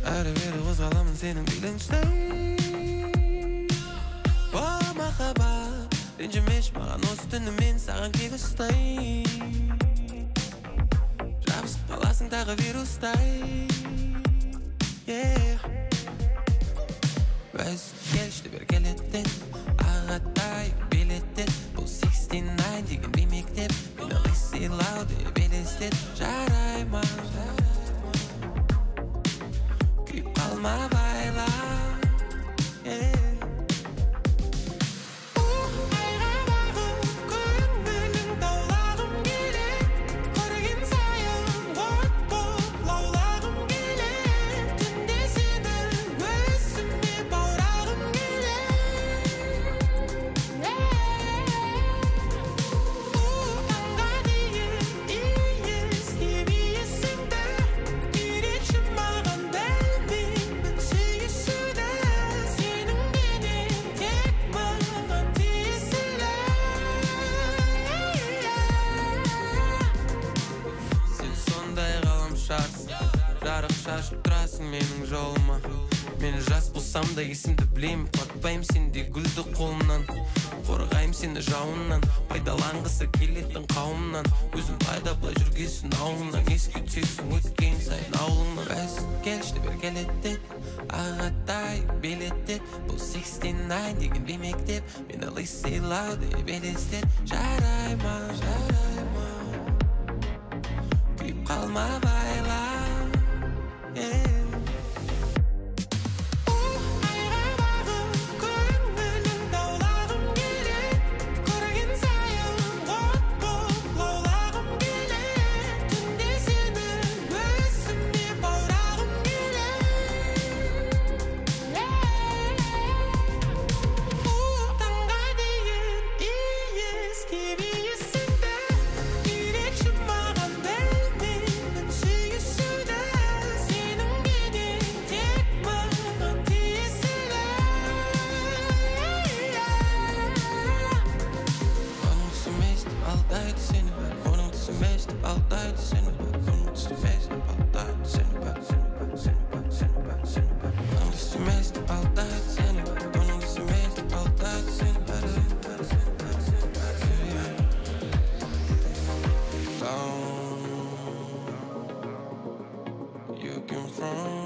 Әрі-бері қозғаламын сенің биліңштей. О, махаббат, ренжімеш маған осы түні мен саған кегістай. Жабысып қаласың тағы вирустай. Өз келшті бір келеттен, ағатай билеттен. Бұл 69 деген беймектеп, мен ылай сыйлау деп елестет. Жарай ма, күйіп қалма байла. Жарық шашып тұрасың менің жолыма. Мен жас болсам да есімді білем, құлатпайым сенде гүлді қолымнан. Қорғайым сені жауыннан, пайдаланғысы келетін қауымнан. Өзім пайда былай жүргесін ауылынан, еске түсесің өткен сайын ауылыңнан. Өз келшті бір келеттет, ағатай билеттет. Бұл 69 деген беймектеп, мен ылай сыйлау деп елестет. Жарай ма, күйіп қалма байла. You can from